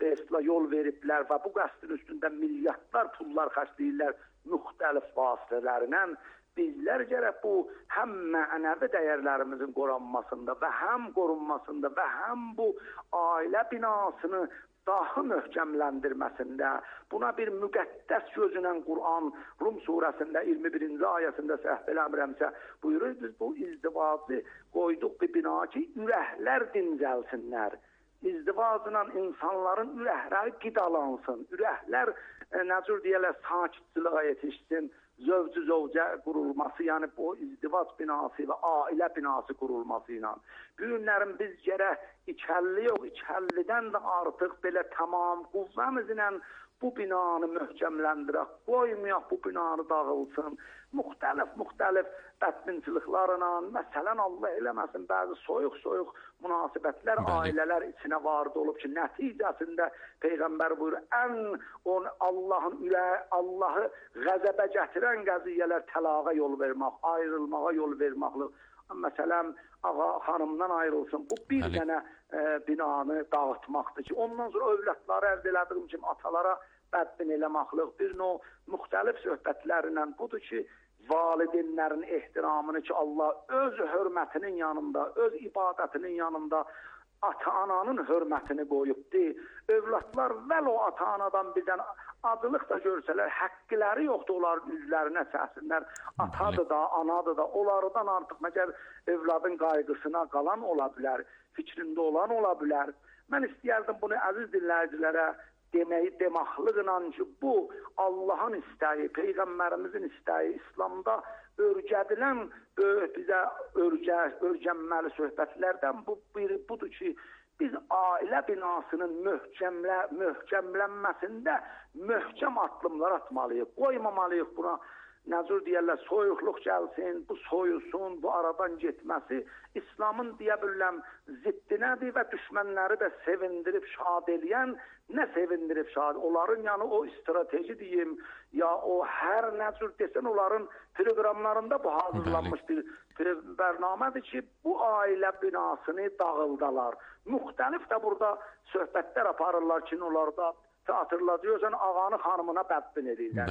S11: yol veriblər və bu qəsdin üstündə milyardlar pullar xərcləyirlər müxtəlif vasitələrlə. Bizlər gərək bu həm mənəvi dəyərlərimizin qorunmasında və həm qorunmasında və həm bu ailə binasını daha möhkəmləndirməsində, buna bir müqəddəs gözünə Quran Rum surəsində iyirmi birinci ayəsində səhv eləmirəmsə buyurur, biz bu izdivacı qoyduq bir bina ki, ürəklər dincəlsinlər. İzdivacla insanların ürəkləri qidalansın, ürəklər e, necür deyərlər, sakitçiliğə yetişsin, zövcü zövcə qurulması, yəni bu izdivac binası və ailə binası qurulması ilə. Bu günlərin biz gərək ikəlli yox, ikəllidən də artıq belə tamam quvvəmizlə bu binanı möhkəmləndirək, qoymayaq bu binanı dağılsın. Müxtəlif-müxtəlif bədbinçiliklarla, məsələn Allah eləməsin, bəzi soyuq-soyuq münasibətlər, Bəli. ailələr içinə vardı olub ki, nəticəsində Peyğəmbər buyurur, ən onu Allahın ürəyi, Allahı qəzəbə gətirən qəziyyələr təlağa yol vermək, ayrılmağa yol verməkdir. Məsələn, ağa xanımdan ayrılsın, bu bir Bəli. dənə e, binanı dağıtmaqdır ki, ondan sonra övladları ərz elədiyim kimi atalara bədbin eləməkdir. Bir növ müxtəlif söhbətlərlə budur ki, valideynlərin ehtiramını ki, Allah öz hörmətinin yanında, öz ibadətinin yanında ata-ananın hörmətini qoyubdur. Övladlar vəl o ata-anadan birdən adılıq da görsələr, həqqləri yoxdur, onların üzlərinə səhsinlər. Atadır da, anadır da, onlardan artıq məgər övladın qayğısına qalan ola bilər, fikrində olan ola bilər. Mən istəyərdim bunu əziz dinləyicilərə deməyi demaqlıqla ki, bu Allahın istəyi, Peyğəmbərimizin istəyi, İslamda örgədilən bizə örgə, örgənməli söhbətlərdən bu biri budur ki, biz ailə binasının möhkəmlə, möhkəmlənməsində möhkəm addımlar atmalıyıq, qoymamalıyıq buna. Nəzür deyərlər, soyuqluq gəlsin, bu soyusun, bu aradan getməsi İslamın deyə biləm ziddinədir və düşmənləri də sevindirib şad eləyən, nə sevindirib şad, onların yəni o strateji deyim, ya o hər nəzür desən, onların proqramlarında bu hazırlanmış bir bərnamədir ki, bu ailə binasını dağıldalar. Müxtəlif də burada söhbətlər aparırlar ki, onlarda hatırladıyorsan ağanı xanımına bədbin edirlər.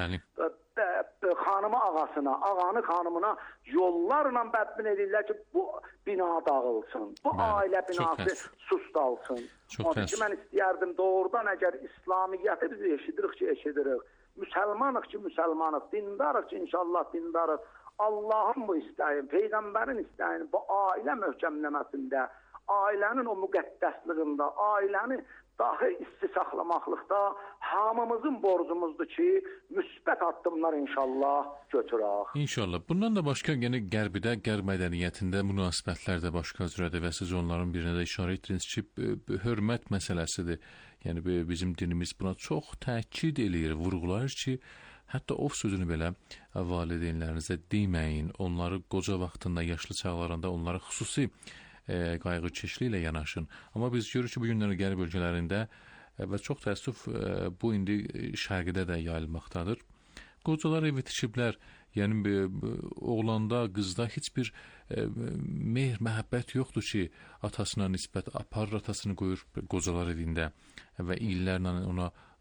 S11: Xanımı ağasına, ağanı xanımına yollarla bədbin edirlər ki, bu bina dağılsın. Bu Bəli. ailə binası susdalsın. Onun ki, mən istəyərdim doğrudan əgər İslamiyyəti biz eşidirik ki, eşidirik. Müsəlmanıq ki, müsəlmanıq. Dindarıq ki, inşallah dindarıq. Allahın bu istəyin, Peyğəmbərin istəyin bu ailə möhkəmləməsində, ailənin o müqəddəsliyində, ailəni daha isti saxlamaqlıqda hamımızın borcumuzdur ki, müsbət addımlar inşallah götürək.
S9: İnşallah. Bundan da başqa, yəni Qərbidə, Qərb mədəniyyətində münasibətlər də başqa cürədir və siz onların birinə də işarə etdiniz ki, hörmət məsələsidir. Yəni bizim dinimiz buna çox təkid eləyir, vurğulayır ki, hətta of sözünü belə valideynlərinizə deməyin, onları qoca vaxtında, yaşlı çağlarında onları xüsusi E, qayğı çeşli ilə yanaşın. Amma biz görürük ki, bu günlər qərb bölgələrində e, və çox təəssüf e, bu indi şərqdə də yayılmaqdadır. Qocalar ev itişiblər, yəni e, oğlanda, qızda heç bir e, mehr, məhəbbət yoxdur ki, atasına nisbət aparır, atasını qoyur qocalar evində və illərlə ona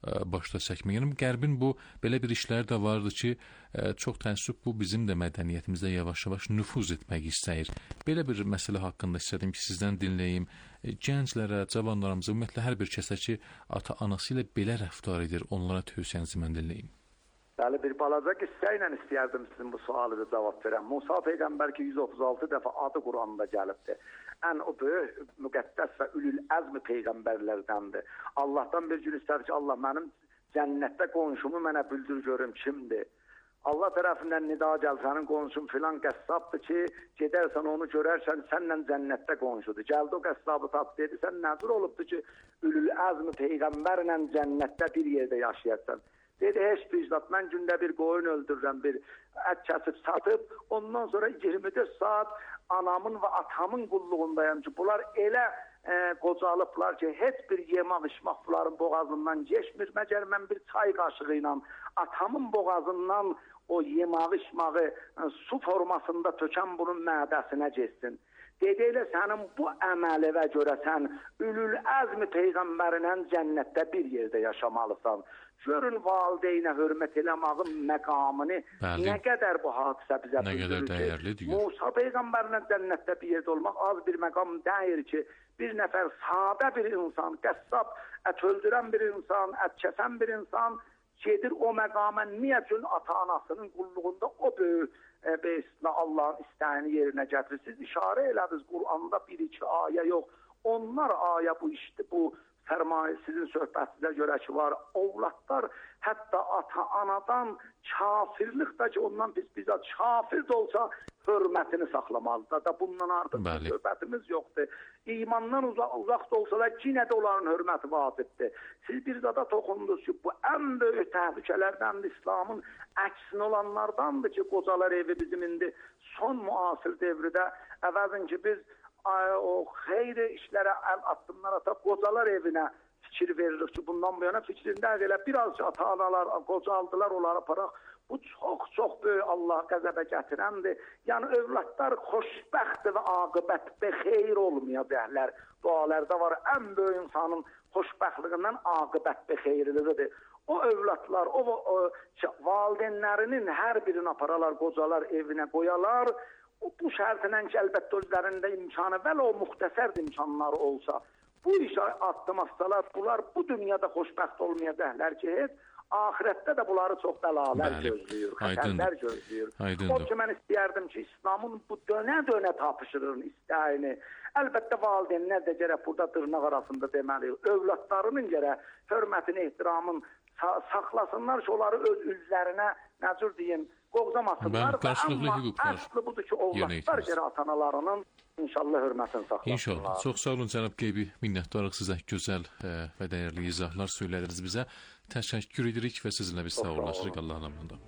S9: başda çəkmək. Yəni Qərbin bu belə bir işləri də vardı ki, çox təəssüf bu bizim də mədəniyyətimizdə yavaş-yavaş nüfuz etmək istəyir. Belə bir məsələ haqqında istədim ki, sizdən dinləyim. Gənclərə, cavanlarımıza, ümumiyyətlə hər bir kəsə ki, ata-anası ilə belə rəftar edir, onlara tövsiyənizi mən dinləyim.
S11: Bəli, bir balaca qissə ilə istəyərdim sizin bu sualıza cavab verəm. Musa Peyğəmbər ki, yüz otuz altı dəfə adı Quranda gəlibdir. Ən o böyük, müqəddəs və ülül əzmi peyğəmbərlərdəndir. Allahdan bir gün istər ki, Allah mənim cənnətdə qonşumu mənə bildir görüm kimdir. Allah tərəfindən nida gəl, sənin qonşun filan qəssabdır ki, gedərsən onu görərsən, sənlə cənnətdə qonşudur. Gəldi o qəssabı tat dedi, sən nəzir olubdur ki, ülül əzmi peyğəmbərlə cənnətdə bir yerdə yaşayarsan. Dedi, heç bir zat, mən gündə bir qoyun öldürürəm, bir ət kəsib satıb, ondan sonra iyirmi dörd saat anamın və atamın qulluğundayım ki, bunlar elə e, qocalıblar ki, heç bir yemək içmək bunların boğazından geçmir. Məgər mən bir çay qaşığı ilə atamın boğazından o yemək içməyi e, su formasında tökən bunun mədəsinə geçsin. Dedi, elə sənin bu əmələ görə sən ülül əzmi peyğəmbərinə cənnətdə bir yerdə yaşamalısan. Görün valideynə hörmət eləmağın məqamını,
S9: Bəli.
S11: nə qədər bu hadisə bizə
S9: nə qədər dəyərlidir.
S11: Musa peyğəmbərlə cənnətdə bir yerdə olmaq az bir məqam deyir ki, bir nəfər sadə bir insan, qəssab, ət öldürən bir insan, ət kəsən bir insan gedir o məqama niyə üçün ata-anasının qulluğunda o böyük e, beyslə Allahın istəyini yerinə gətirir. Siz işarə elədiniz Quranda bir iki ayə yox. Onlar ayə bu işdir, bu fərmayı sizin söhbətinizə görə ki var. Ovlatlar hətta ata-anadan kafirlik də ki ondan biz bizə kafir də olsa hörmətini saxlamalıdır da bundan artıq
S9: Bəli.
S11: söhbətimiz yoxdur. İmandan uzaq, uzaq da olsalar yenə də onların hörməti vacibdir. Siz bir zada toxundunuz ki bu ən böyük təhlükələrdən İslamın əksinə olanlardandır ki qocalar evi bizim indi son müasir devrdə əvəzin ki biz o xeyri işlərə əl addımlar atar, qocalar evinə fikir veririk ki, bundan bu yana fikrində elə biraz ata-analar qocaldılar, onları aparaq. Bu çox-çox böyük Allah qəzəbə gətirəndir. Yəni, övladlar xoşbəxtdir və aqibət xeyr olmayacaqlar. Dualarda var, ən böyük insanın xoşbəxtliyindən aqibət xeyirlidir. O övladlar, o, o valideynlərinin hər birini aparalar, qocalar evinə qoyalar. Bu şərtlə ki, əlbəttə özlərində imkanı, vəl o müxtəsər imkanları olsa, bu işə addım atsalar, bunlar bu dünyada xoşbəxt olmayacaqlar ki, heç ahirətdə də bunları çox bəlalar gözləyir, xətərlər gözləyir. O ki, mən istəyərdim ki, İslamın bu dönə-dönə tapışırın istəyini, əlbəttə valideynlər də gərək burada dırnaq arasında deməli, övladlarının gərək hörmətini, ehtiramın saxlasınlar ki, onları öz üzlərinə, nəcür deyim, qovzamasınlar. Amma əsli budur ki, ovlatlar gərək atanalarının İnşallah hörmətini saxlasınlar.
S9: İnşallah. Çox sağ olun cənab Qeybi. Minnətdarıq sizə gözəl e, və dəyərli izahlar söylədiniz bizə. Təşəkkür edirik və sizinlə biz sağollaşırıq Allahın amrında.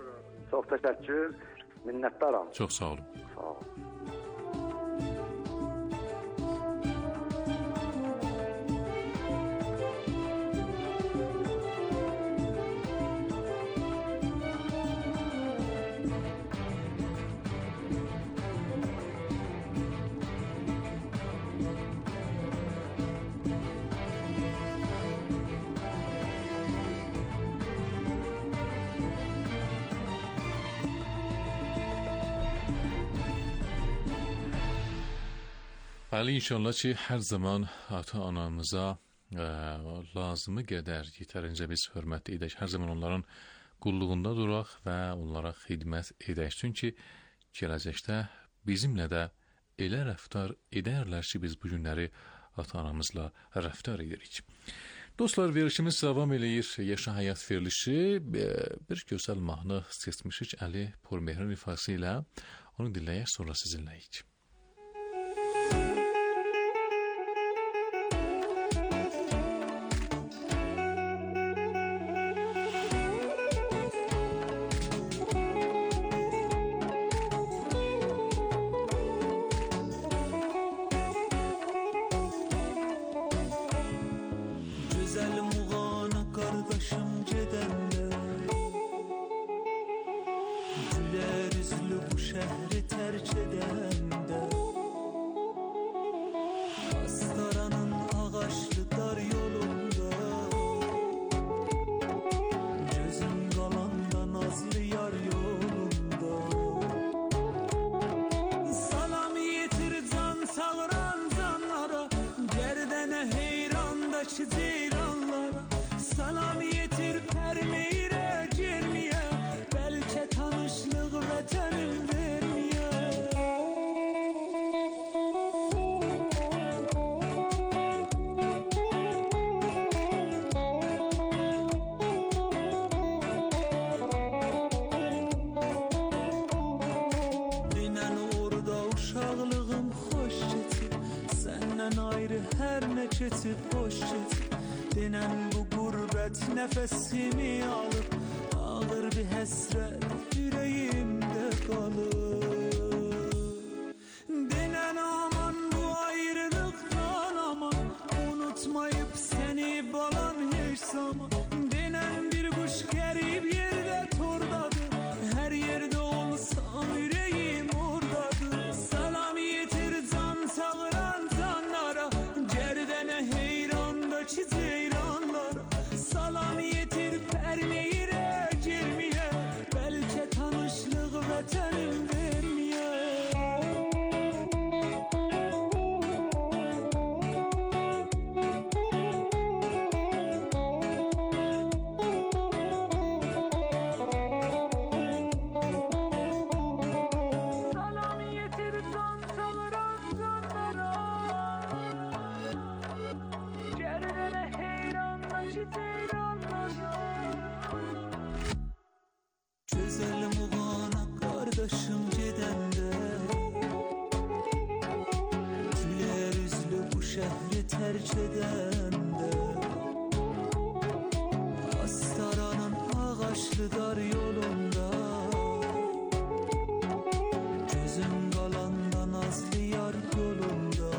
S11: Çox təşəkkür. Minnətdaram.
S9: Çox sağ olun.
S11: Sağ olun.
S9: Bəli, inşallah ki, hər zaman ata-anamıza e, lazımı qədər yetərincə biz hörmət edək. Hər zaman onların qulluğunda duraq və onlara xidmət edək. Çünki gələcəkdə bizimlə də elə rəftar edərlər ki, biz bu günləri ata-anamızla rəftar edirik. Dostlar, verilişimiz davam eləyir. Yaşa həyat verilişi bir gözəl mahnı seçmişik Əli Purmehrin ifası ilə. Onu dinləyək, sonra sizinləyik.
S10: Güler üzlü bu şehri terk eden ceylandakı ceylanlara salam yetir permeyre gelmeye belki tanışlık vətənim vermeye. Dinən orada uşaqlığım xoş keçib, səndən ayrı hər nə keçib boş keçib. Dinən bu qürbət nəfəsimi alıb, ağır bir həsrət ürəyimdə qalır. Dinən aman bu ayrılıqdan aman, unutmayıb səni balam heç zaman. Dinən bir quş qərib yerdə tordadır, hər yerdə olsam ürəyim ordadır. Salam yetir can çağıran canlara, gərdənə heyrandakı ceyranlara. Salam yetir pərmeyirə gelməyə, bəlkə tanışlıq vətənim verməyə. Salam yetir can çağıran canlara, gərdənə heyrandakı ceyranlara. Gözəl muğana qardaşım gedəndə, gülər üzlü bu şəhri tərk edəndə, Astaranın ağaçlı dar yolunda, gözüm qalanda nazlı yar yolunda.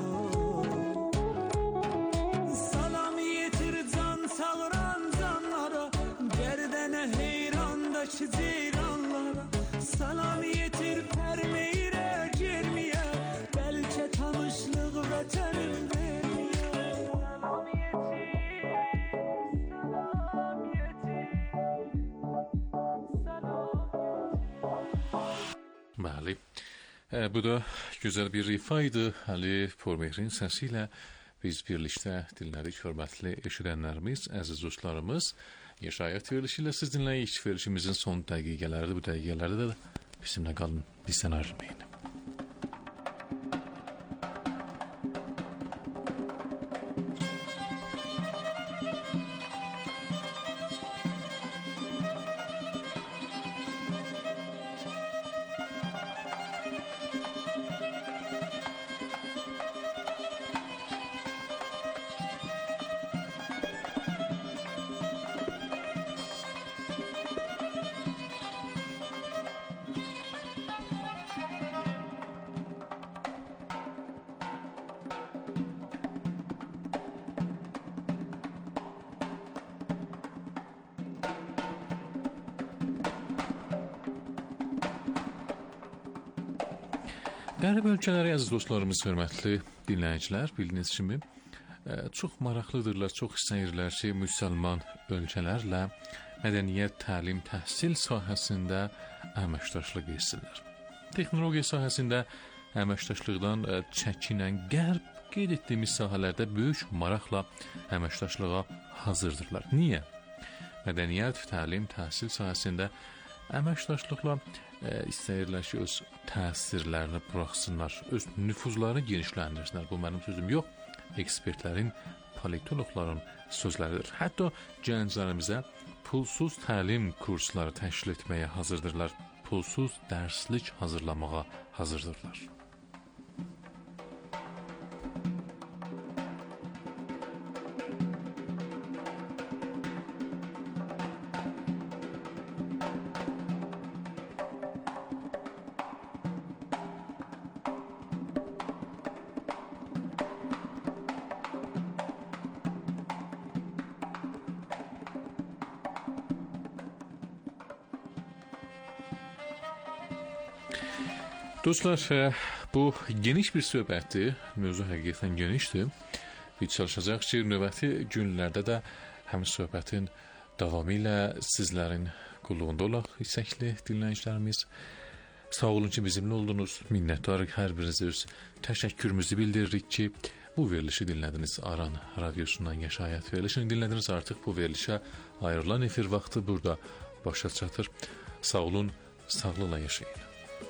S10: Salam yetir can çağıran canlara, gərdənə heyrandakı ceyranlara. Salam yetir pərmeyirə gelməyə, bəlkə tanışlıq vətənim verməyə. Salam yetir, salam yetir, salam.
S9: Bəli. E, bu da gözəl bir rifaydı. Ali Pormehrin səsiyle biz birlikte dinlədik, hörmətli eşidənlərimiz, əziz dostlarımız. Yaşayət verilişiyle siz dinləyik. Verilişimizin son dəqiqələrdə, bu dəqiqələrdə də bizimlə qalın, bizdən ayrılmayın. Qərb ölkələri, əziz dostlarımız, hörmətli dinləyicilər, bildiyiniz kimi çox maraqlıdırlar, çox istəyirlər ki, müsəlman ölkələrlə mədəniyyət, təlim, təhsil sahəsində əməkdaşlıq etsinlər. Texnologiya sahəsində əməkdaşlıqdan çəkinən Qərb qeyd etdiyimiz sahələrdə böyük maraqla əməkdaşlığa hazırdırlar. Niyə? Mədəniyyət, təlim, təhsil sahəsində əməkdaşlıqla e, istəyirlər ki, öz təsirlərini buraxsınlar, öz nüfuzlarını genişləndirsinlər. Bu mənim sözüm yox, ekspertlərin, politologların sözləridir. Hətta gənclərimizə pulsuz təlim kursları təşkil etməyə hazırdırlar, pulsuz dərslik hazırlamağa hazırdırlar. Dostlar, bu geniş bir söhbətdir, mövzu həqiqətən genişdir. Biz çalışacaq ki, növbəti günlərdə də həm söhbətin davamı ilə sizlərin qulluğunda olaq, isəkli dinləyicilərimiz. Sağ olun ki bizimle oldunuz. Minnettarıq hər birinizə öz təşəkkürümüzü bildiririk ki, bu verilişi dinlediniz. Aran radyosundan Yaşa Həyat verilişini dinlediniz. Artıq bu verilişə ayrılan efir vaxtı burada başa çatır. Sağ olun, sağlıqla yaşayın.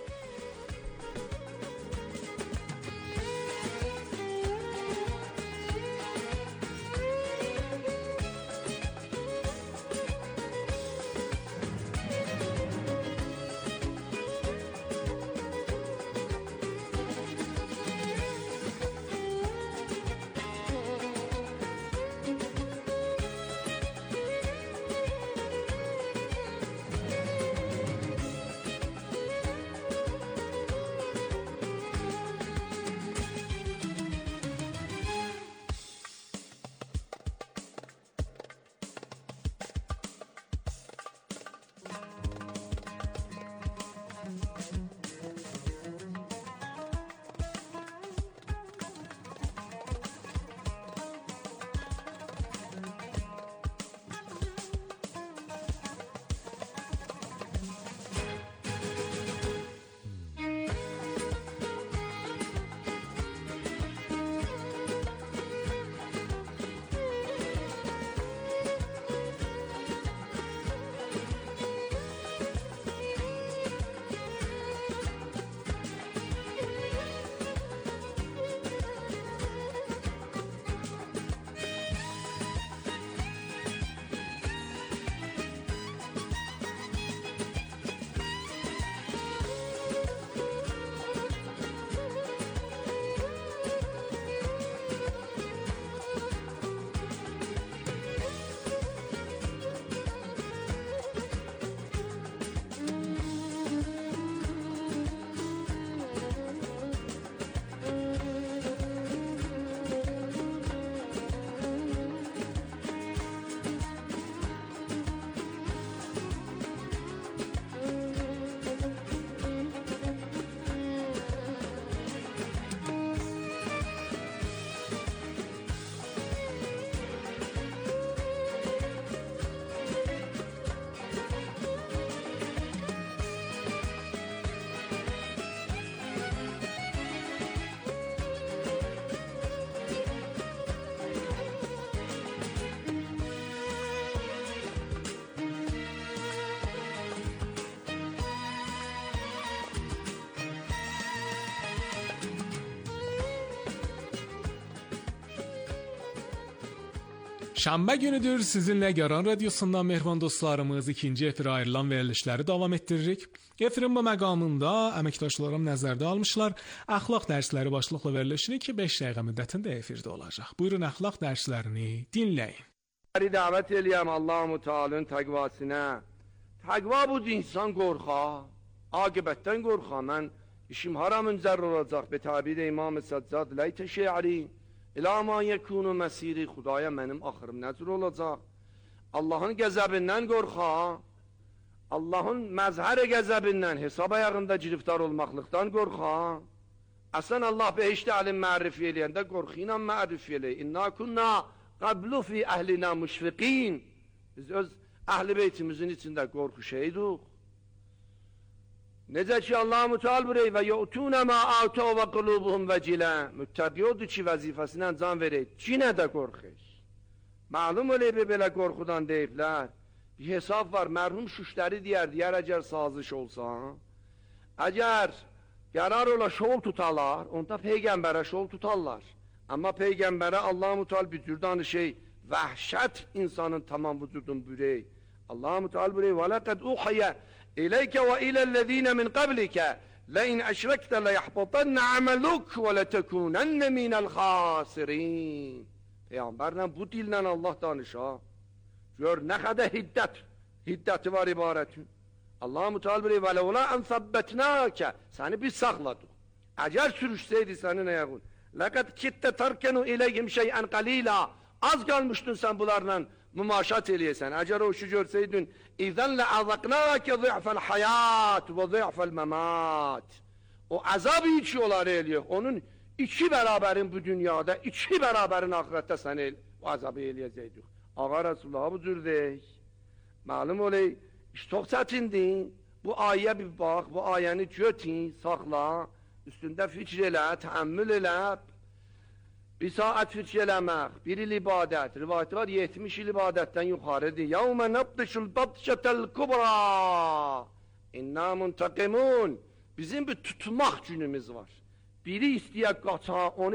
S5: Şənbə günüdür sizinlə Gəran Radyosundan mehriban dostlarımız ikinci efirə ayrılan verilişləri davam etdiririk. Efirin bu məqamında əməkdaşlarım nəzərdə almışlar. Əxlaq dərsləri başlıqlı verilişini ki beş dəqiqə müddətində efirdə olacaq. Buyurun əxlaq dərslərini dinləyin.
S12: Dəvət eləyəm Allah-u Teala'nın təqvasına. Təqva bu insan qorxa, aqibətdən qorxa. Mən işim hara münzər olacaq be tabir İmam Səccad ləytə şe'ri. İlâ mâ yekûnü məsiri, Xudaya mənim axırım nəcür olacaq. Allahın qəzəbindən qorxa, Allahın məzhər qəzəbindən, hesab ayağında giriftar olmaqlıqdan qorxa. Əsən Allah behişdə alim mərif eləyəndə qorxuyla mərif eləyək. İnna kunna qablu fi əhlinə müşfiqin. Biz öz əhl-i beytimizin içində qorxu şeydik. Necə ki Allah-u Teala buyuruyor və yu'tuna ma atau və qulubuhum vecilə. Müttəqi odur ki vəzifəsini can verək. Cinə də qorxur. Məlum olub belə qorxudan deyiblər. Bir hesab var, mərhum şüşləri deyər, deyər əgər sazış olsa, əgər qərar ola şol tutalar, onda peyğəmbərə şol tutarlar. Amma peyğəmbərə Allah-u Teala bir cür danışır, vəhşət insanın tamam vücudun bürək. Allah-u Teala buyuruyor, və ləqəd uxiyyə İleyke ve ilellezine min qablike le'in eşrekte leyahbatenne ameluk ve letekunenne minel khasirin. Peygamberle bu dillə Allah danışa. Gör ne kadar hiddet, hiddeti var ibaretin. Allah-u Teala buyuruyor ve levla en sabbetnake, seni biz sakladık. Eğer sürüşseydi senin ayağın. Lekad kitte terkenu ileyhim şey'en qalila. Az kalmıştın sen bunlarla mümaşat eləyəsən. Əgər o işi görseydin, İzən lə'azəqnəkə zı'fəl həyat və zı'fəl məmat. O əzab iki oları eləyək. Onun iki bərabərin bu dünyada, iki bərabərin ahirətdə səni o əzabı eləyəcəkdik. Ağa Resulullah bu cür deyik. Malum olay, iş çox çətindir. Bu ayəyə bir bax, bu ayəni götün, saxla, üstündə fikr elə, təəmmül elə. Bir saat fikr eləmək, bir il ibadət. Rivayət var, yetmiş il ibadətdən yuxarıdır. Yevmə nəbdişul badşətəl kubra. İnna muntaqimun. Bizim bir tutmaq günümüz var. Biri istəyək qaça, onu